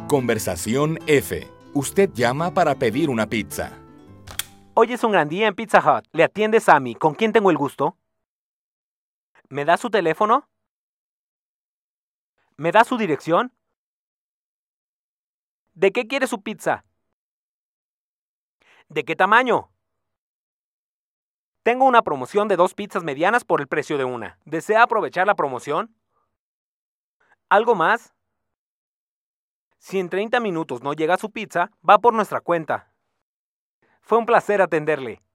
Conversación F. Usted llama para pedir una pizza. Hoy es un gran día en Pizza Hut. Le atiende Sammy. ¿Con quién tengo el gusto? ¿Me da su teléfono? ¿Me da su dirección? ¿De qué quiere su pizza? ¿De qué tamaño? Tengo una promoción de 2 pizzas medianas por el precio de una. ¿Desea aprovechar la promoción? ¿Algo más? Si en 30 minutos no llega su pizza, va por nuestra cuenta. Fue un placer atenderle.